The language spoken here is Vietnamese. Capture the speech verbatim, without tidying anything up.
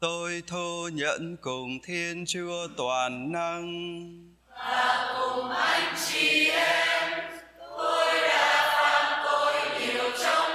Tôi thô nhận cùng Thiên Chúa toàn năng và cùng anh chị em, tôi đã phạm tội nhiều trong